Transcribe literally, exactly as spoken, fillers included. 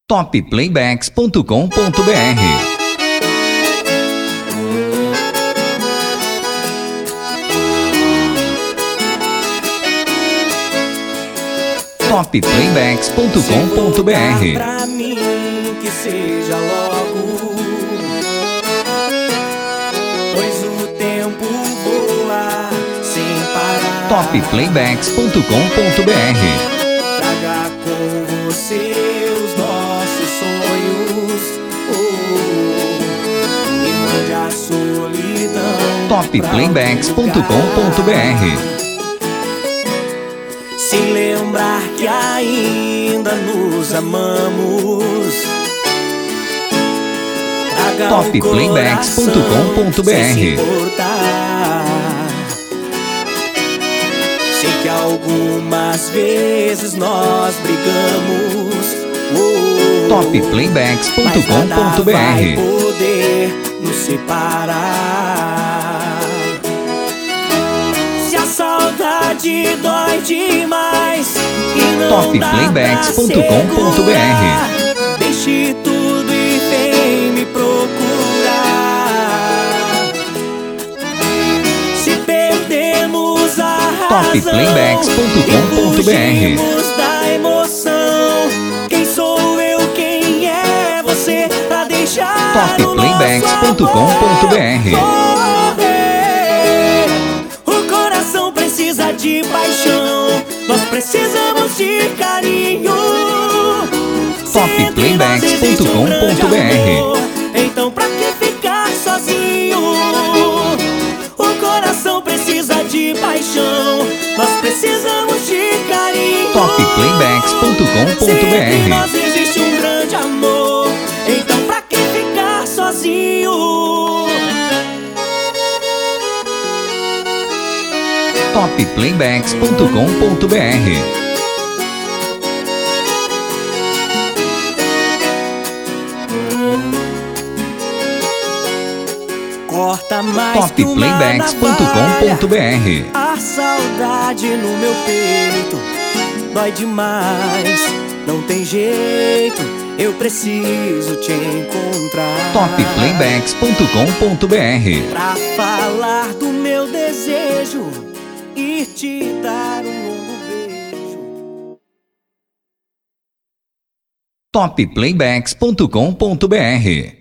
top playbacks ponto com ponto br. top playbacks ponto com ponto br. Pra mim que seja logo, pois o tempo voa sem parar. top playbacks ponto com ponto br. Traga com você os nossos sonhos, oh, e mande a solidão. top playbacks ponto com ponto br. Sem lembrar que ainda nos amamos. Traga top playbacks ponto com ponto br. Sei que algumas vezes nós brigamos, oh, top playbacks ponto com ponto br. vai poder nos separar. Se a saudade dói demais e não top dá playbacks ponto com ponto br. pra segurar, deixe tudo e vem me procurar. Se perdemos a top playbacks ponto com ponto br. da emoção, quem sou eu, quem é você pra deixar top playbacks ponto com ponto br. O coração precisa de paixão, nós precisamos de carinho. top playbacks ponto com ponto br. Então pra que ficar sozinho? O coração precisa de paixão, nós precisamos de carinho. top playbacks ponto com ponto Entre br. nós existe um grande amor, então pra que ficar sozinho? top playbacks ponto com ponto br. Corta mais top que uma playbacks ponto com ponto navalha. br. A saudade no meu peito dói demais, não tem jeito, eu preciso te encontrar. top playbacks ponto com ponto br. Pra falar do meu desejo e te dar um longo beijo. top playbacks ponto com ponto br.